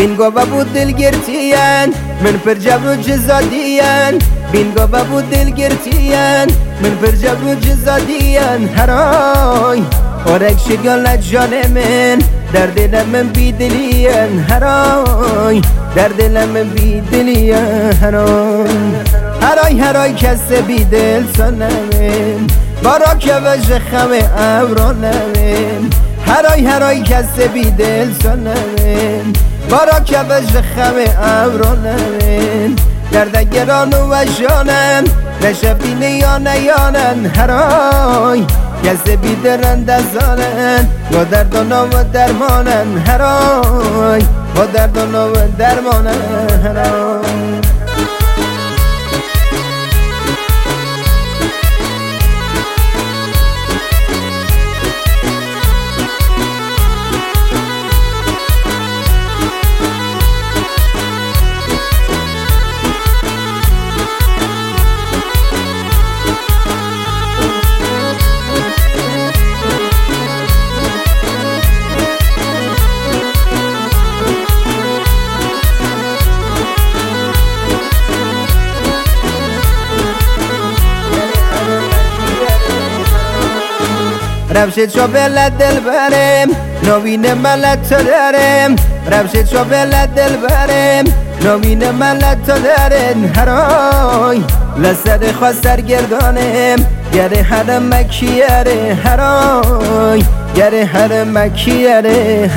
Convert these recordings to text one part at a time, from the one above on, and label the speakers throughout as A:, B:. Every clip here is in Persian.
A: بینگو بود دلگرتیان من پر جبر و جزادیان بینگو بود دلگرتیان من پر جبر و جزادیان هرای اورک شگل جان من در دل من بیدلیان هرای در دل من بیدلیان هرای هرای کس بیدل سنمین بارا که وجه خم ابرانمین هرای کس بیدل سنمین بارا که وجه خم ابرانمین درد گران و جانن نشبین یانن هرای کس بیدرند ازانن و دردانا و درمانن هرای و دردانا و درمانن هرای رفشت شو بلد دل برم نوین ملت تو دارم رفشت شو بلد دل برم نوین ملت تو دارن هرای لسد خواست سرگردانم گره حرم مکیاره هرای گره حرم مکیاره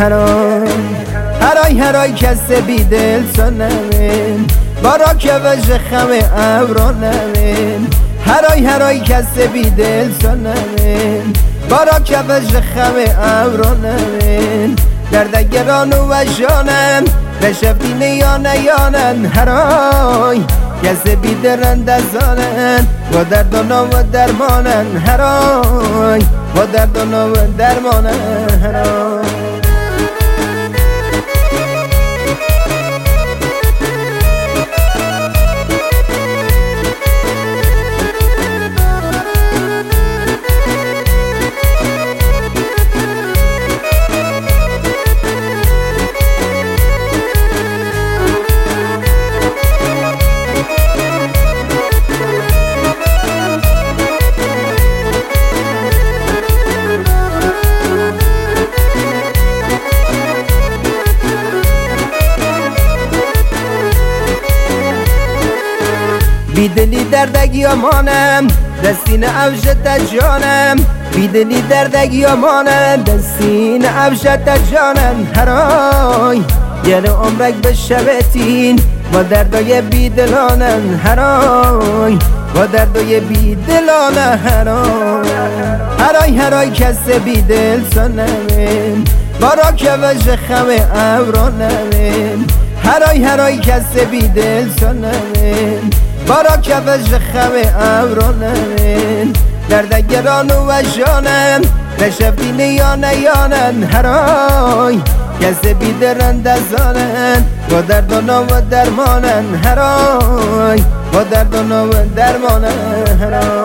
A: هرای کس بیدل سنمین بارا که وجه خم ابرانمین هرای کس بیدل سنمین بارا که وجه خم ابرانمین درد گران و جانم نشفتین یانن هرای کس بیدرند ازانن و دردانا و درمانن هرای و دردانا و درمانن هرای بیدلی دردگی امانم دستین افشت جانم بیدلی دردگی امانم دستین افشت جانم هرای یعنی عمرک به شبتین با دردای بیدلانم هرای با دردای بیدلانم هرای کس بیدل سنمین بارا که وجه خم ابرانمین هرای کس بیدل سنمین بارا که وجه خم ابرانمین درد گران و جانم نشفتین یانن هرای کس بیدرند ازانن و دردانا و درمانن هرای و دردانا و درمانن هرای